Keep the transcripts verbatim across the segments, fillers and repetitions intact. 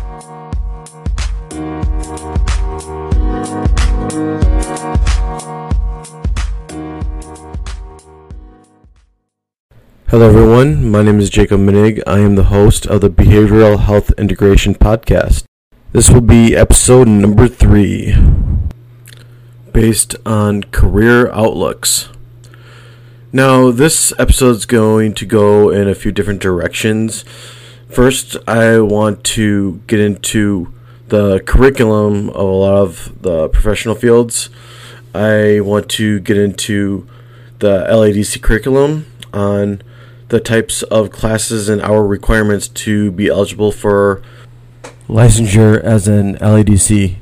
Hello everyone, my name is Jacob Menig. I am the host of the Behavioral Health Integration Podcast. This will be episode number three, based on career outlooks. Now, this episode is going to go in a few different directions. First, I want to get into the curriculum of a lot of the professional fields. I want to get into the L A D C curriculum on the types of classes and hour requirements to be eligible for licensure as an L A D C.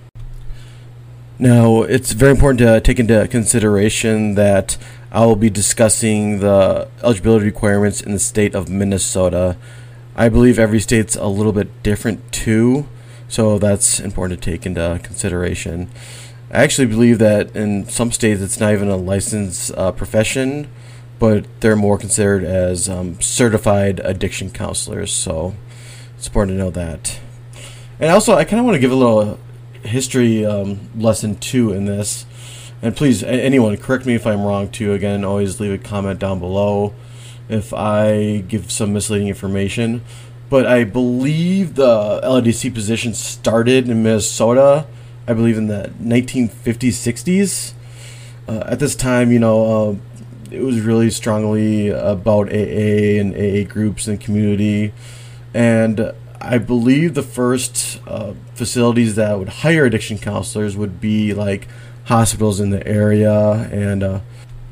Now, it's very important to take into consideration that I will be discussing the eligibility requirements in the state of Minnesota. I believe every state's a little bit different too, so that's important to take into consideration. I actually believe that in some states it's not even a licensed uh, profession, but they're more considered as um, certified addiction counselors, so it's important to know that. And also, I kind of want to give a little history um, lesson too in this. And please, anyone, correct me if I'm wrong too. Again, always leave a comment down below if I give some misleading information. But I believe the L A D C position started in Minnesota, I believe in the nineteen fifties, sixties. Uh, at this time, you know, uh, it was really strongly about A A and A A groups and community. And I believe the first uh, facilities that would hire addiction counselors would be like hospitals in the area. And uh,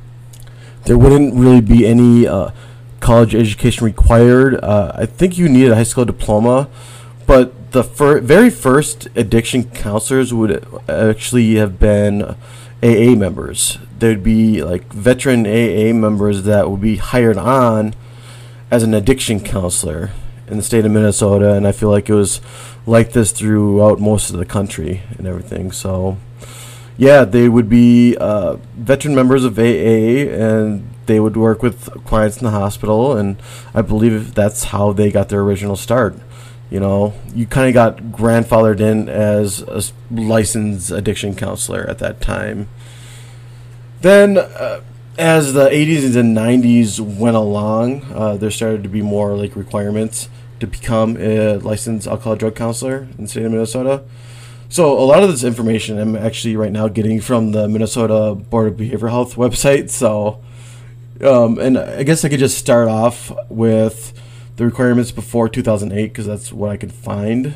there wouldn't really be any uh, college education required. Uh, I think you needed a high school diploma. But the fir- very first addiction counselors would actually have been A A members. There'd be like veteran A A members that would be hired on as an addiction counselor in the state of Minnesota, and I feel like it was like this throughout most of the country and everything. So yeah, they would be uh, veteran members of A A, and they would work with clients in the hospital, and I believe that's how they got their original start. You know, you kind of got grandfathered in as a licensed addiction counselor at that time. Then, uh, as the eighties and nineties went along, uh, there started to be more like requirements to become a licensed alcohol drug counselor in the state of Minnesota. So a lot of this information I'm actually right now getting from the Minnesota Board of Behavioral Health website. So, um, and I guess I could just start off with the requirements before two thousand eight, because that's what I could find.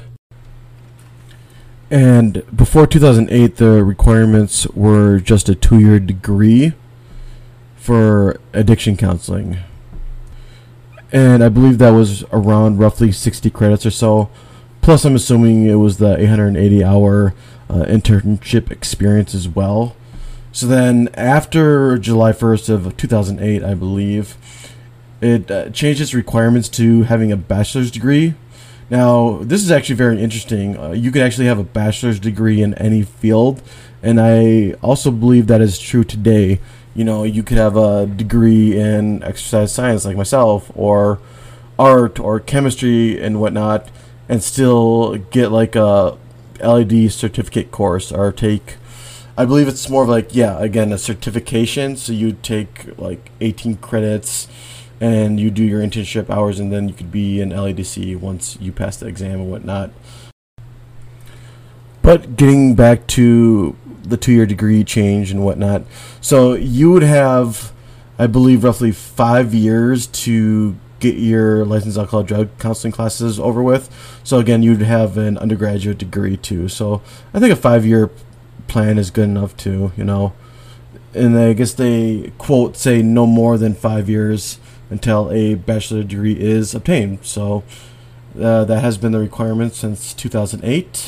And before two thousand eight, the requirements were just a two-year degree for addiction counseling. And I believe that was around roughly sixty credits or so. Plus, I'm assuming it was the eight hundred eighty hour uh, internship experience as well. So then after July first of two thousand eight, I believe, it uh, changed its requirements to having a bachelor's degree. Now, this is actually very interesting. Uh, you could actually have a bachelor's degree in any field, and I also believe that is true today. You know, you could have a degree in exercise science like myself, or art or chemistry and whatnot, and still get like a L A D certificate course, or take, I believe it's more of like, yeah, again, a certification. So you take like eighteen credits, and you do your internship hours, and then you could be an L A D C once you pass the exam and whatnot. But getting back to the two-year degree change and whatnot, so you would have, I believe, roughly five years to get your licensed alcohol drug counseling classes over with. So again, you'd have an undergraduate degree too. So I think a five-year plan is good enough too, you know. And I guess they quote say no more than five years until a bachelor's degree is obtained. So uh, that has been the requirement since two thousand eight.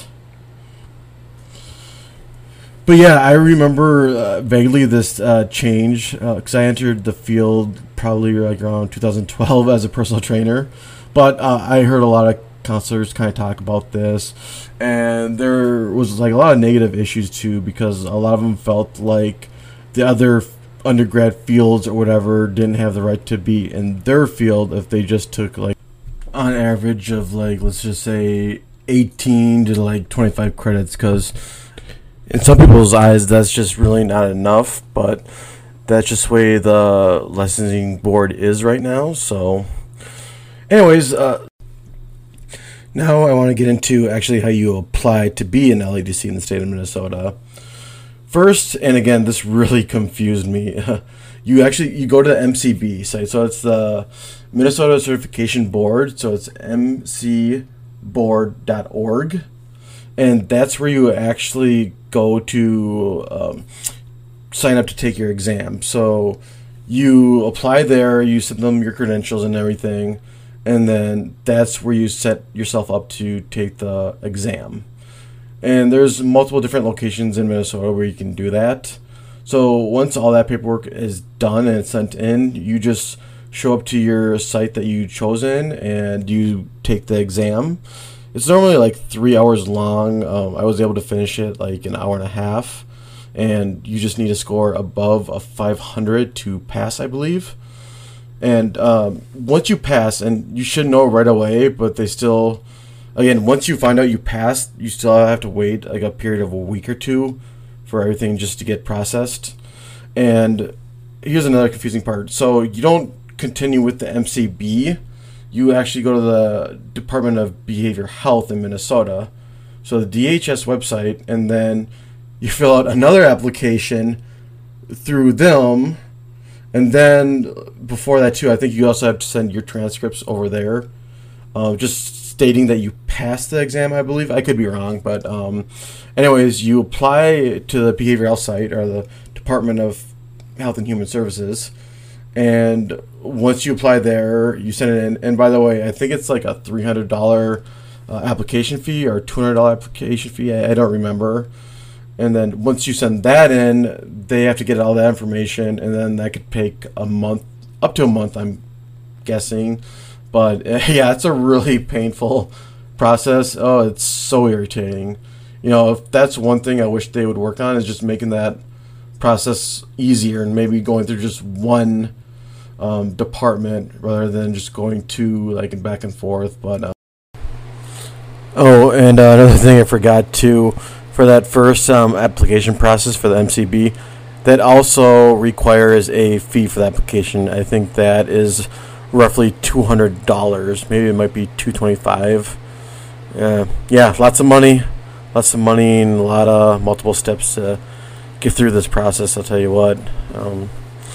But yeah, I remember uh, vaguely this uh, change because uh, I entered the field probably like around two thousand twelve as a personal trainer. But uh, I heard a lot of counselors kind of talk about this, and there was like a lot of negative issues too, because a lot of them felt like the other undergrad fields or whatever didn't have the right to be in their field if they just took like on average of like, let's just say eighteen to like twenty-five credits, because in some people's eyes that's just really not enough, but that's just the way the licensing board is right now. So anyways, uh, now I want to get into actually how you apply to be an L A D C in the state of Minnesota. First, and again, this really confused me. You actually you go to the M C B site, so it's the Minnesota Certification Board, so it's m c board dot org, and that's where you actually go to um, sign up to take your exam. So you apply there, you send them your credentials and everything, and then that's where you set yourself up to take the exam. And there's multiple different locations in Minnesota where you can do that. So once all that paperwork is done and it's sent in, you just show up to your site that you chosen and you take the exam. It's normally like three hours long. Um, I was able to finish it like an hour and a half, and you just need to score above a five hundred to pass, I believe. And um, once you pass, and you should know right away, but they still, again, once you find out you passed, you still have to wait like a period of a week or two for everything just to get processed. And here's another confusing part. So you don't continue with the M C B. You actually go to the Department of Behavioral Health in Minnesota, so the D H S website, and then you fill out another application through them. And then before that too, I think you also have to send your transcripts over there, uh, just stating that you passed the exam, I believe. I could be wrong, but um, anyways, you apply to the behavioral health site, or the Department of Health and Human Services, and once you apply there, you send it in. And by the way, I think it's like a three hundred dollars uh, application fee or two hundred dollars application fee. I, I don't remember. And then once you send that in, they have to get all that information, and then that could take a month, up to a month, I'm guessing. But uh, yeah, it's a really painful process. Oh, it's so irritating. You know, if that's one thing I wish they would work on, is just making that process easier, and maybe going through just one um, department rather than just going to like back and forth. But uh, oh, and uh, another thing I forgot too, for that first um, application process for the M C B, that also requires a fee for the application. I think that is roughly two hundred dollars. Maybe it might be two hundred twenty-five dollars. Uh, yeah, lots of money. Lots of money and a lot of multiple steps to get through this process, I'll tell you what. Um,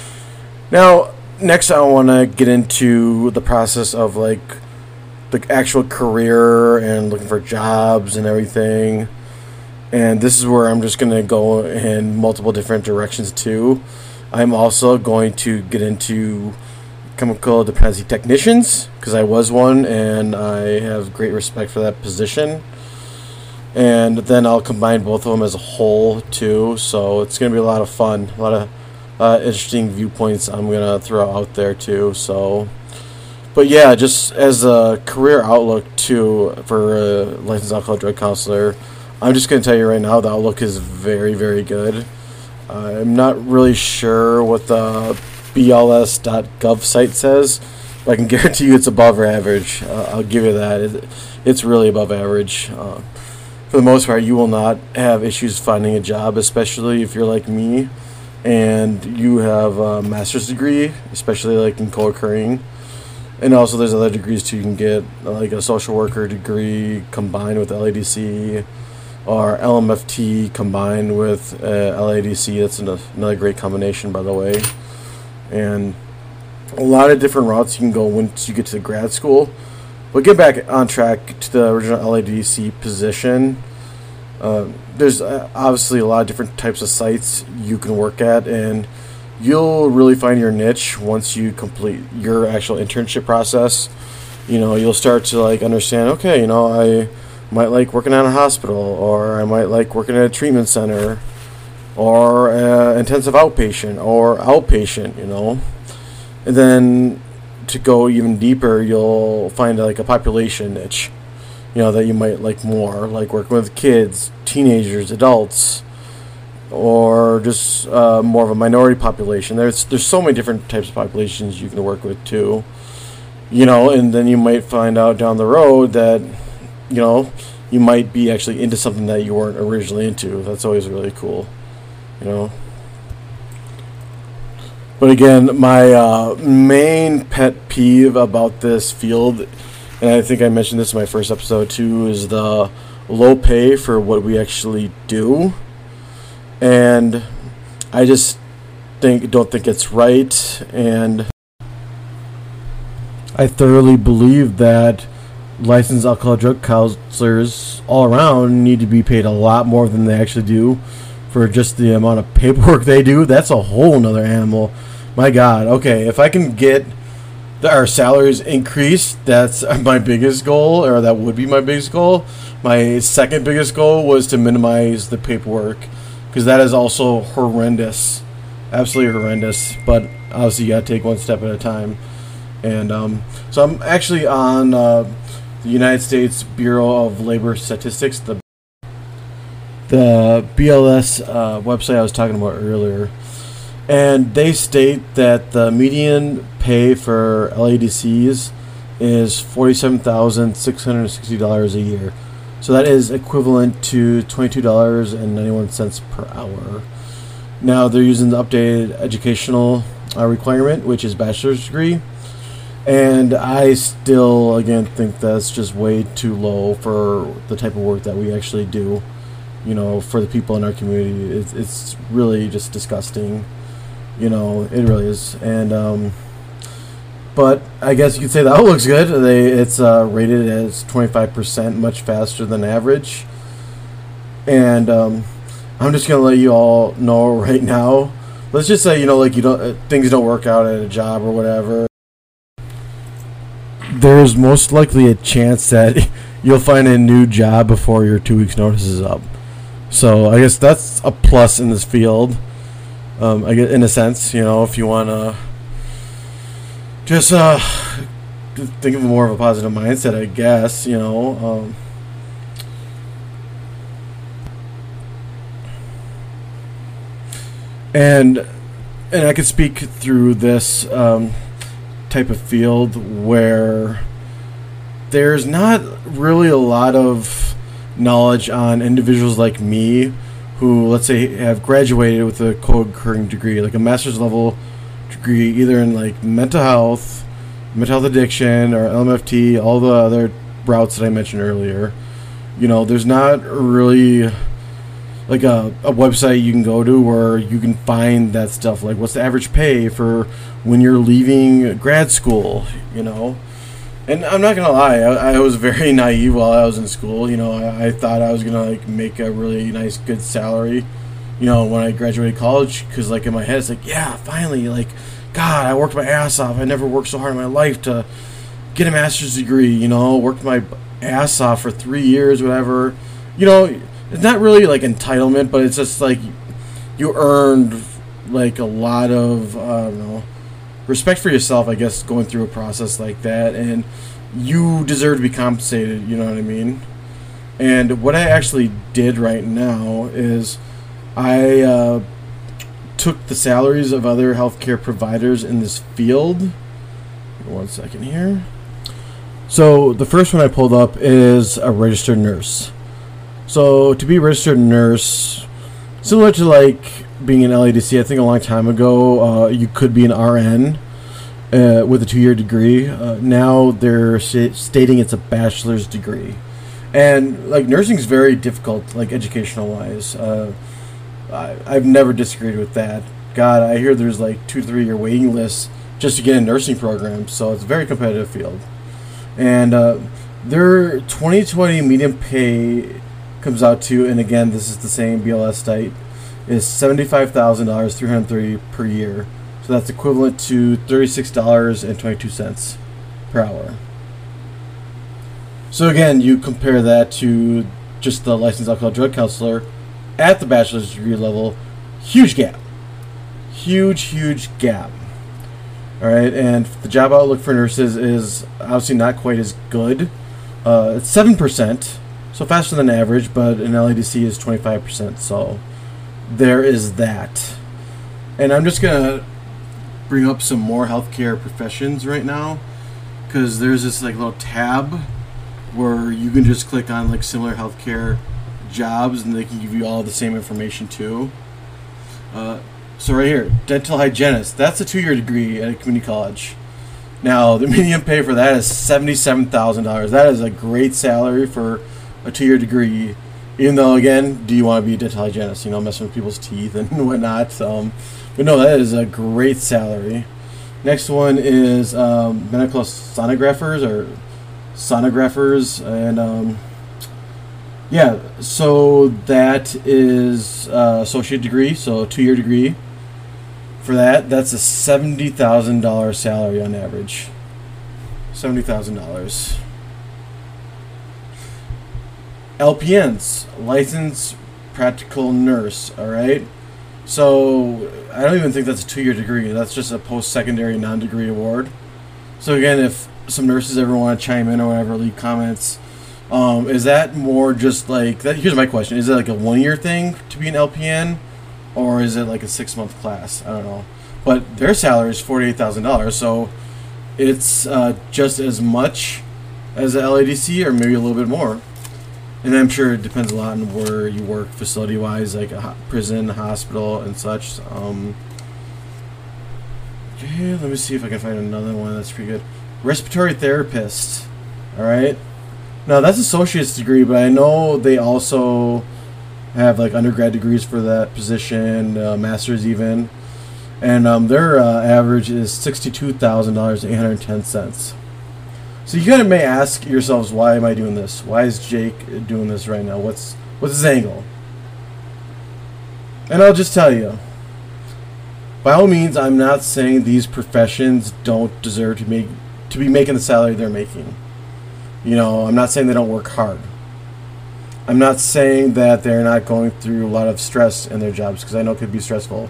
now, next I want to get into the process of like the actual career and looking for jobs and everything. And this is where I'm just going to go in multiple different directions too. I'm also going to get into chemical dependency technicians, because I was one and I have great respect for that position. And then I'll combine both of them as a whole too, so it's going to be a lot of fun, a lot of uh, interesting viewpoints I'm going to throw out there too. So, but yeah, just as a career outlook too for a licensed alcohol drug counselor, I'm just going to tell you right now, the outlook is very, very good. Uh, I'm not really sure what the B L S dot gov site says, but I can guarantee you it's above average. Uh, I'll give you that. It, it's really above average. Uh, for the most part, you will not have issues finding a job, especially if you're like me and you have a master's degree, especially like in co-occurring. And also there's other degrees too. You can get like a social worker degree combined with L A D C, or L M F T combined with uh, L A D C. That's an, another great combination, by the way. And a lot of different routes you can go once you get to grad school. But get back on track to the original L A D C position. Uh, there's uh, obviously a lot of different types of sites you can work at, and you'll really find your niche once you complete your actual internship process. You know, you'll start to like understand, okay, you know, I might like working at a hospital, or I might like working at a treatment center, or uh, intensive outpatient, or outpatient, you know. And then to go even deeper, you'll find like a population niche, you know, that you might like more, like working with kids, teenagers, adults, or just uh, more of a minority population. There's there's so many different types of populations you can work with too, you know. And then you might find out down the road that, you know, you might be actually into something that you weren't originally into. That's always really cool, you know. But again, my uh, main pet peeve about this field, and I think I mentioned this in my first episode too, is the low pay for what we actually do. And I just think don't think it's right, and I thoroughly believe that licensed alcohol drug counselors all around need to be paid a lot more than they actually do for just the amount of paperwork they do. That's a whole nother animal. My God. Okay, if I can get the, our salaries increased, that's my biggest goal, or that would be my biggest goal. My second biggest goal was to minimize the paperwork, because that is also horrendous. Absolutely horrendous. But obviously you got to take one step at a time. And um, so I'm actually on uh, the United States Bureau of Labor Statistics, the the B L S uh, website I was talking about earlier. And they state that the median pay for L A D Cs is forty-seven thousand six hundred sixty dollars a year. So that is equivalent to twenty-two dollars and ninety-one cents per hour. Now they're using the updated educational uh, requirement, which is bachelor's degree. And I still, again, think that's just way too low for the type of work that we actually do, you know, for the people in our community. It's, it's really just disgusting. You know, it really is. And, um, but I guess you could say that oh, looks good. They It's uh, rated as twenty-five percent, much faster than average. And um, I'm just going to let you all know right now. Let's just say, you know, like you don't uh, things don't work out at a job or whatever. There's most likely a chance that you'll find a new job before your two weeks notice is up. So I guess that's a plus in this field. Um, I guess in a sense, you know, if you want to just uh, think of more of a positive mindset, I guess, you know. Um, and and I could speak through this um, type of field where there's not really a lot of knowledge on individuals like me who, let's say, have graduated with a co-occurring degree, like a master's level degree, either in like mental health, mental health addiction, or L M F T, all the other routes that I mentioned earlier. You know, there's not really like a, a website you can go to where you can find that stuff. Like, what's the average pay for when you're leaving grad school, you know? And I'm not gonna lie, I, I was very naive while I was in school. You know, I, I thought I was gonna like make a really nice, good salary, you know, when I graduated college. Because like in my head, it's like, yeah, finally, like, God, I worked my ass off. I never worked so hard in my life to get a master's degree. You know, worked my ass off for three years, whatever. You know, it's not really like entitlement, but it's just like you earned like a lot of I don't know. respect for yourself, I guess, going through a process like that, and you deserve to be compensated, you know what I mean? And what I actually did right now is I uh, took the salaries of other healthcare providers in this field. One second here. So the first one I pulled up is a registered nurse. So to be a registered nurse, similar to like being an L A D C, I think a long time ago, uh, you could be an R N uh, with a two-year degree. Uh, now they're st- stating it's a bachelor's degree. And like nursing is very difficult, like educational-wise. Uh, I, I've never disagreed with that. God, I hear there's like two to three-year waiting lists just to get in nursing programs, so it's a very competitive field. And uh, their twenty twenty median pay comes out to, and again, this is the same B L S site, is seventy-five thousand dollars, three hundred thirty dollars per year. So that's equivalent to thirty-six dollars and twenty-two cents per hour. So again, you compare that to just the licensed alcohol drug counselor at the bachelor's degree level, huge gap. Huge, huge gap. All right, and the job outlook for nurses is obviously not quite as good. Uh, it's seven percent, so faster than average, but an L A D C is twenty-five percent, so there is that. And I'm just going to bring up some more healthcare professions right now, because there's this like little tab where you can just click on like similar healthcare jobs and they can give you all the same information too. Uh, so right here, dental hygienist. That's a two-year degree at a community college. Now the median pay for that is seventy-seven thousand dollars. That is a great salary for a two-year degree. Even though, again, do you want to be a dental hygienist? You know, messing with people's teeth and whatnot. Um, but no, that is a great salary. Next one is um, medical sonographers or sonographers, and um, yeah, so that is uh, associate degree, so a two-year degree. For that, that's a seventy thousand dollars salary on average. Seventy thousand dollars. L P Ns, licensed practical nurse. All right. So I don't even think that's a two-year degree. That's just a post-secondary non-degree award. So again, if some nurses ever want to chime in or whatever, leave comments. Um, is that more just like that? Here's my question: is it like a one-year thing to be an L P N, or is it like a six-month class? I don't know. But their salary is forty-eight thousand dollars, so it's uh, just as much as a L A D C, or maybe a little bit more. And I'm sure it depends a lot on where you work facility-wise, like a ho- prison, hospital, and such. Um, okay, let me see if I can find another one that's pretty good. Respiratory therapist. All right. Now, that's associate's degree, but I know they also have like undergrad degrees for that position, uh, master's even. And um, their uh, average is sixty-two thousand dollars and eight hundred ten cents. So you kind of may ask yourselves, why am I doing this? Why is Jake doing this right now? What's what's his angle? And I'll just tell you, by all means, I'm not saying these professions don't deserve to make to be making the salary they're making. You know, I'm not saying they don't work hard. I'm not saying that they're not going through a lot of stress in their jobs, because I know it could be stressful.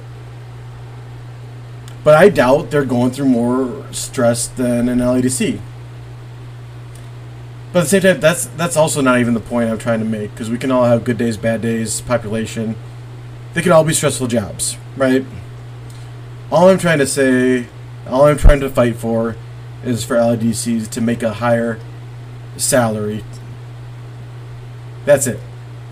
But I doubt they're going through more stress than an L A D C. But at the same time, that's that's also not even the point I'm trying to make, because we can all have good days, bad days, population. They can all be stressful jobs, right? All I'm trying to say, all I'm trying to fight for is for L A D Cs to make a higher salary. That's it.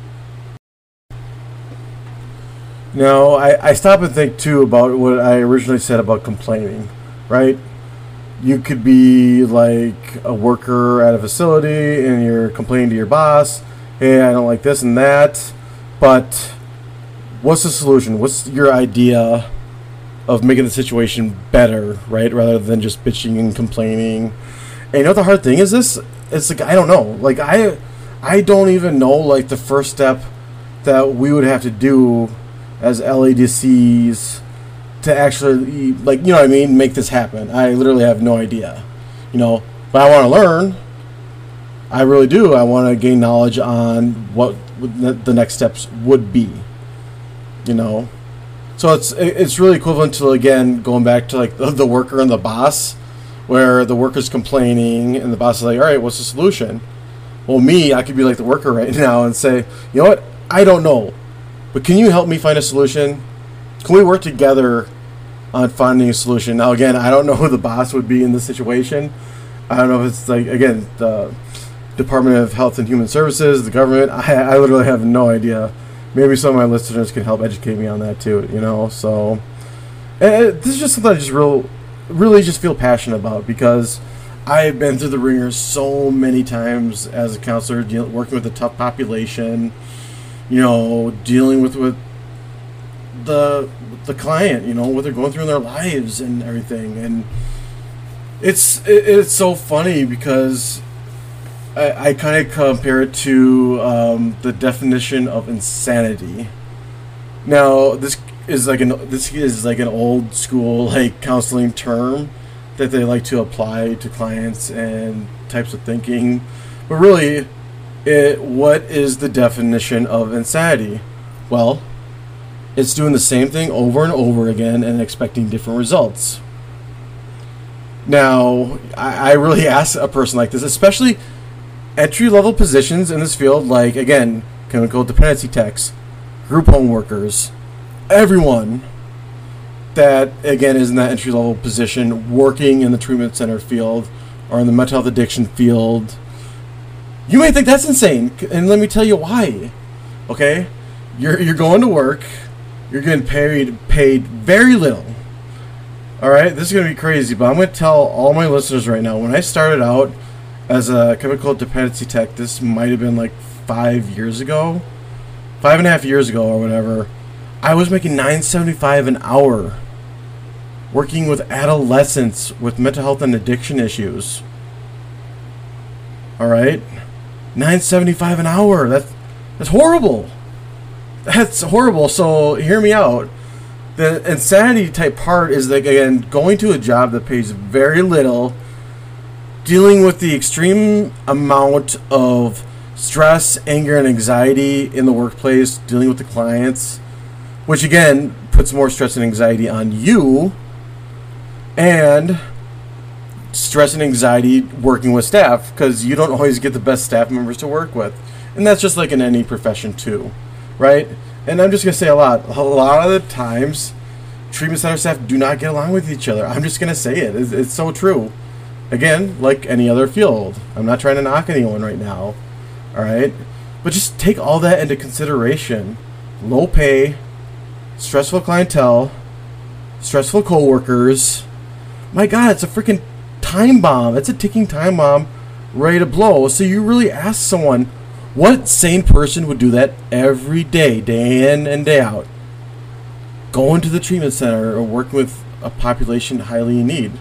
Now, I, I stop and think, too, about what I originally said about complaining, right? You could be like a worker at a facility and you're complaining to your boss, hey, I don't like this and that, but what's the solution? What's your idea of making the situation better, right? Rather than just bitching and complaining. And you know what the hard thing is this? It's like, I don't know. Like, I, I don't even know, like, the first step that we would have to do as L A D Cs to actually, like, you know what I mean, make this happen. I literally have no idea, you know, but I want to learn. I really do. I want to gain knowledge on what the next steps would be, you know. So it's it's really equivalent to, again, going back to, like, the, the worker and the boss, where the worker's complaining and the boss is like, all right, what's the solution? Well, me, I could be like the worker right now and say, you know what, I don't know, but can you help me find a solution? Can we work together on finding a solution? Now, again, I don't know who the boss would be in this situation. I don't know if it's, like, again, the Department of Health and Human Services, the government. I, I literally have no idea. Maybe some of my listeners can help educate me on that too, you know? So, and this is just something I just real, really just feel passionate about, because I've been through the ringer so many times as a counselor, deal, working with a tough population, you know, dealing with, with the the client, you know, what they're going through in their lives and everything. And it's it, it's so funny because I, I kind of compare it to um, the definition of insanity. Now, this is like an this is like an old school like counseling term that they like to apply to clients and types of thinking, but really, it what is the definition of insanity? Well, it's doing the same thing over and over again and expecting different results. Now, I, I really ask a person like this, especially entry-level positions in this field, like, again, chemical dependency techs, group home workers, everyone that, again, is in that entry-level position working in the treatment center field or in the mental health addiction field, You may think that's insane, and let me tell you why. Okay? You're you're going to work, you're getting paid paid very little. Alright, this is going to be crazy, but I'm going to tell all my listeners right now, when I started out as a chemical dependency tech, this might have been like five years ago, five and a half years ago or whatever, I was making nine seventy-five an hour, working with adolescents with mental health and addiction issues. Alright? nine seventy-five an hour. That's that's horrible. That's horrible. So hear me out. The insanity type part is, like, again, going to a job that pays very little, dealing with the extreme amount of stress, anger, and anxiety in the workplace, dealing with the clients, which again puts more stress and anxiety on you, and stress and anxiety working with staff, because you don't always get the best staff members to work with. And that's just like in any profession too, right? And I'm just going to say a lot. A lot of the times, treatment center staff do not get along with each other. I'm just going to say it. It's, it's so true. Again, like any other field. I'm not trying to knock anyone right now, all right? But just take all that into consideration. Low pay, stressful clientele, stressful coworkers. My God, it's a freaking time bomb. It's a ticking time bomb ready to blow. So you really ask someone, what sane person would do that every day, day in and day out? Going to the treatment center or working with a population highly in need.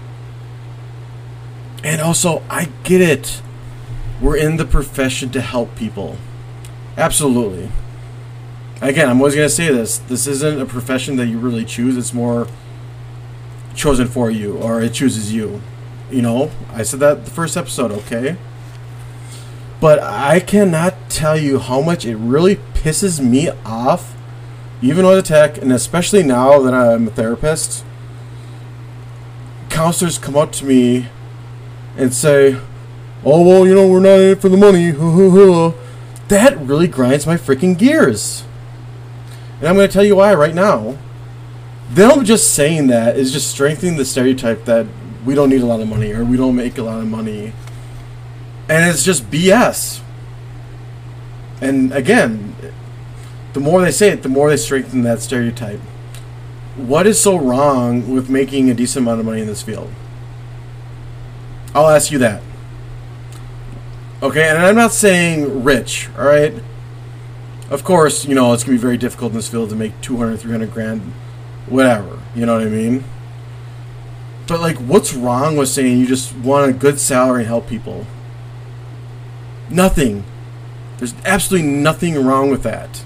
And also, I get it. We're in the profession to help people. Absolutely. Again, I'm always going to say this. This isn't a profession that you really choose. It's more chosen for you, or it chooses you. You know, I said that the first episode, okay? But I cannot tell you how much it really pisses me off, even with a tech, and especially now that I'm a therapist. Counselors come up to me and say, oh, well, you know, we're not in it for the money. That really grinds my freaking gears. And I'm going to tell you why right now. Them just saying that is just strengthening the stereotype that we don't need a lot of money or we don't make a lot of money. And it's just B S. And again, the more they say it, the more they strengthen that stereotype. What is so wrong with making a decent amount of money in this field? I'll ask you that. Okay, and I'm not saying rich, alright? Of course, you know, it's going to be very difficult in this field to make two hundred, three hundred grand, whatever, you know what I mean? But, like, what's wrong with saying you just want a good salary and help people? Nothing. There's absolutely nothing wrong with that.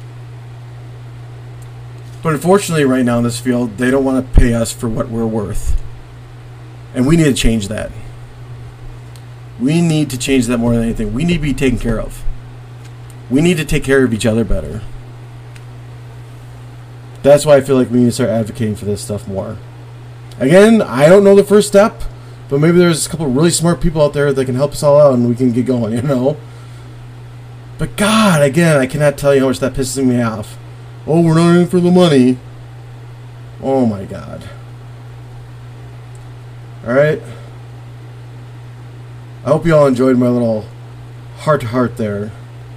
But unfortunately, right now in this field, they don't want to pay us for what we're worth. And we need to change that. We need to change that more than anything. We need to be taken care of. We need to take care of each other better. That's why I feel like we need to start advocating for this stuff more. Again, I don't know the first step, but maybe there's a couple of really smart people out there that can help us all out and we can get going, you know? But God, again, I cannot tell you how much that pisses me off. Oh, we're not in for the money. Oh my God. Alright. I hope you all enjoyed my little heart-to-heart there.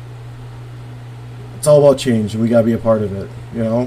It's all about change, and we gotta be a part of it, you know?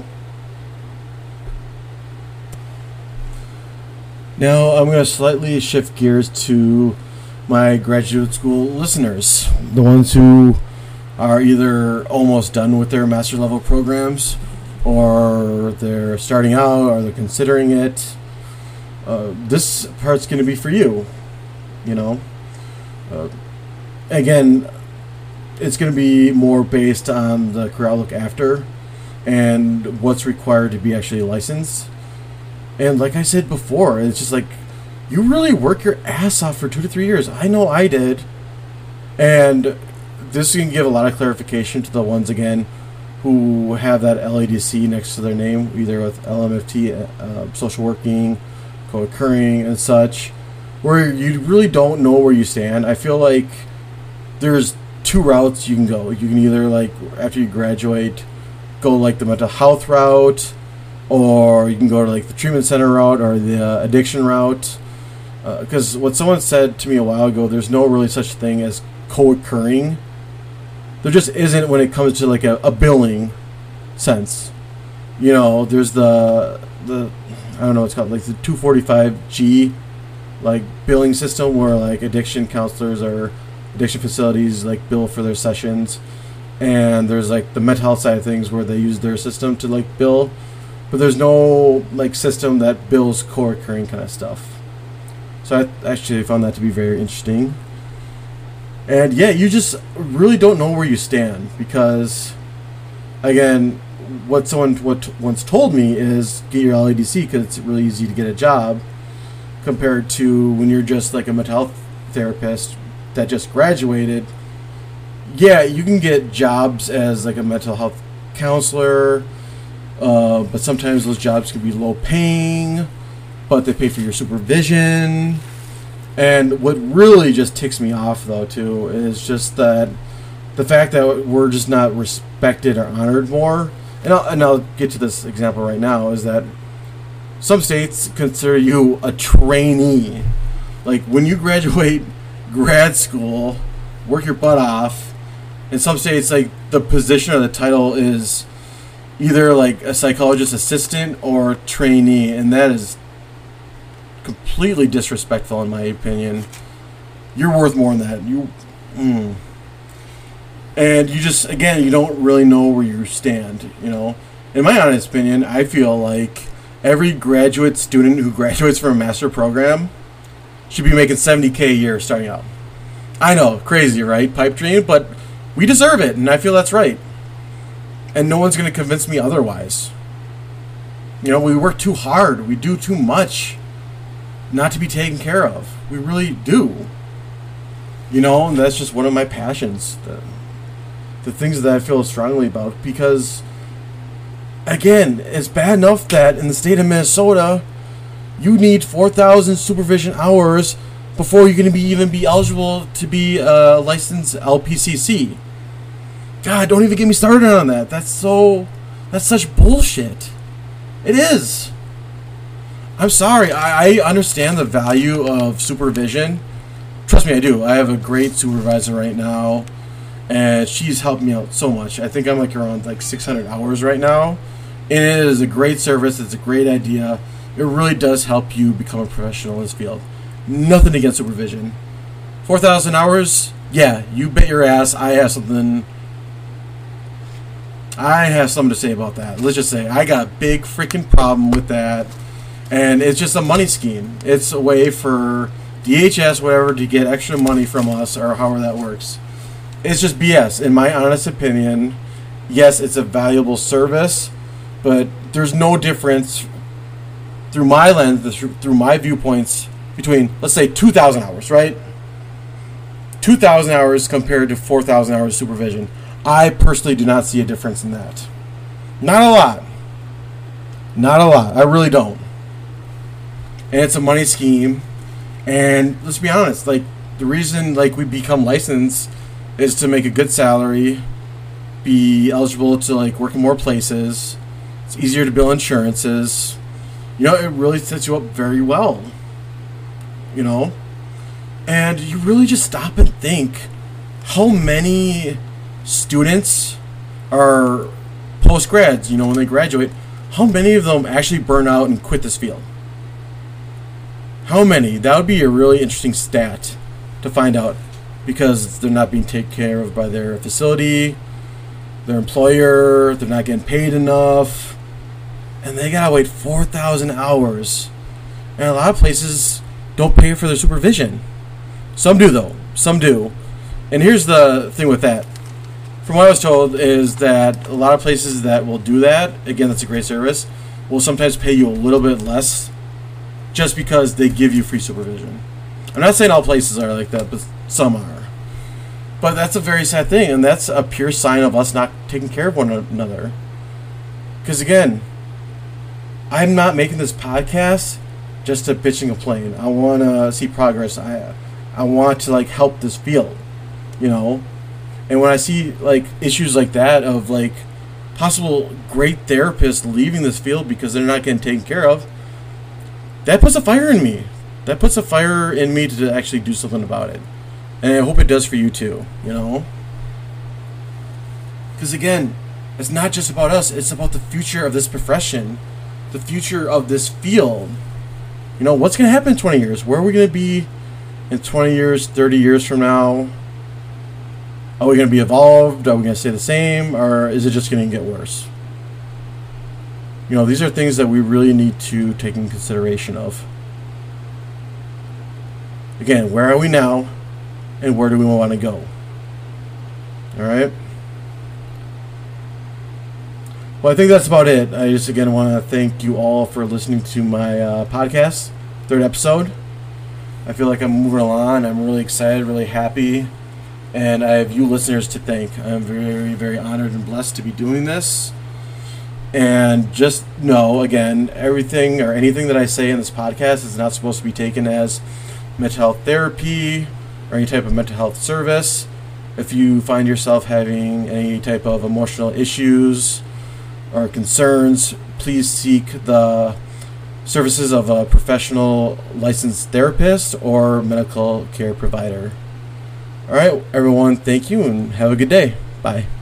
Now, I'm going to slightly shift gears to my graduate school listeners. The ones who are either almost done with their master level programs, or they're starting out, or they're considering it. Uh, this part's going to be for you, you know? Uh, again, it's going to be more based on the career outlook after and what's required to be actually licensed. And like I said before, it's just like, you really work your ass off for two to three years. I know I did. And this can give a lot of clarification to the ones, again, who have that L A D C next to their name, either with L M F T, uh, social working, co-occurring, and such, where you really don't know where you stand. I feel like there's two routes you can go. You can either, like, after you graduate, go like the mental health route, or you can go to like the treatment center route or the uh, addiction route. Because uh, what someone said to me a while ago, there's no really such thing as co-occurring. There just isn't when it comes to like a, a billing sense. You know, there's the the I don't know what it's called, like the two forty-five G like billing system where like addiction counselors or addiction facilities like bill for their sessions, and there's like the mental health side of things where they use their system to like bill, but there's no like system that bills co-occurring kind of stuff. So I actually found that to be very interesting. And yeah, you just really don't know where you stand because, again, what someone what once told me is get your L A D C because it's really easy to get a job compared to when you're just like a mental health therapist that just graduated. Yeah, you can get jobs as like a mental health counselor, uh, but sometimes those jobs can be low paying, but they pay for your supervision. And what really just ticks me off, though, too, is just that the fact that we're just not respected or honored more. And I'll, and I'll get to this example right now, is that some states consider you a trainee. Like, when you graduate grad school, work your butt off, in some states, like, the position or the title is either, like, a psychologist assistant or trainee, and that is completely disrespectful in my opinion. You're worth more than that. You, mm. And you just, again, you don't really know where you stand, you know. In my honest opinion, I feel like every graduate student who graduates from a master program should be making seventy K a year starting out. I know, crazy, right? Pipe dream, but we deserve it, and I feel that's right. And no one's going to convince me otherwise. You know, we work too hard. We do too much not to be taken care of. We really do. You know, and that's just one of my passions. The, the things that I feel strongly about. Because, again, it's bad enough that in the state of Minnesota, you need four thousand supervision hours before you're going to be even be eligible to be a licensed L P C C. God, don't even get me started on that. That's so... That's such bullshit. It is. I'm sorry. I, I understand the value of supervision. Trust me, I do. I have a great supervisor right now, and she's helped me out so much. I think I'm like around like six hundred hours right now, and it is a great service. It's a great idea. It really does help you become a professional in this field. Nothing against supervision. four thousand hours? Yeah, you bet your ass I have something... I have something to say about that. Let's just say I got a big freaking problem with that. And it's just a money scheme. It's a way for D H S, whatever, to get extra money from us, or however that works. It's just B S. In my honest opinion, yes, it's a valuable service, but there's no difference through my lens, through my viewpoints, between, let's say, two thousand hours, right? two thousand hours compared to four thousand hours supervision. I personally do not see a difference in that. Not a lot. Not a lot. I really don't. And it's a money scheme. And let's be honest, like, the reason, like, we become licensed is to make a good salary, be eligible to, like, work in more places. It's easier to bill insurances. You know, it really sets you up very well. You know? And you really just stop and think how many students are post-grads, you know, when they graduate, how many of them actually burn out and quit this field? How many? That would be a really interesting stat to find out, because they're not being taken care of by their facility, their employer, they're not getting paid enough, and they gotta wait four thousand hours. And a lot of places don't pay for their supervision. Some do, though. Some do. And here's the thing with that. From what I was told is that a lot of places that will do that, again, that's a great service, will sometimes pay you a little bit less just because they give you free supervision. I'm not saying all places are like that, but some are. But that's a very sad thing, and that's a pure sign of us not taking care of one another. Because, again, I'm not making this podcast just to bitch and complain. I want to see progress. I, I want to, like, help this field, you know? And when I see, like, issues like that of, like, possible great therapists leaving this field because they're not getting taken care of, that puts a fire in me. That puts a fire in me to actually do something about it. And I hope it does for you too, you know? Because again, it's not just about us, it's about the future of this profession, the future of this field. You know, what's going to happen in twenty years? Where are we going to be in twenty years, thirty years from now? Are we going to be evolved? Are we going to stay the same? Or is it just going to get worse? You know, these are things that we really need to take in consideration of. Again, where are we now? And where do we want to go? All right? Well, I think that's about it. I just, again, want to thank you all for listening to my uh, podcast, third episode. I feel like I'm moving along. I'm really excited, really happy. And I have you listeners to thank. I'm very, very honored and blessed to be doing this. And just know, again, everything or anything that I say in this podcast is not supposed to be taken as mental health therapy or any type of mental health service. If you find yourself having any type of emotional issues or concerns, please seek the services of a professional licensed therapist or medical care provider. All right, everyone, thank you and have a good day. Bye.